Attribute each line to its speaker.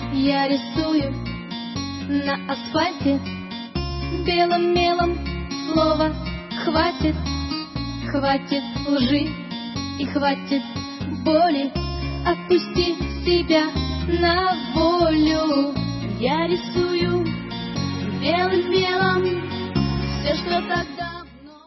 Speaker 1: Я рисую на асфальте белым мелом слово хватит. Хватит лжи и хватит боли. Отпусти себя на волю. Я рисую белым мелом все, что тогда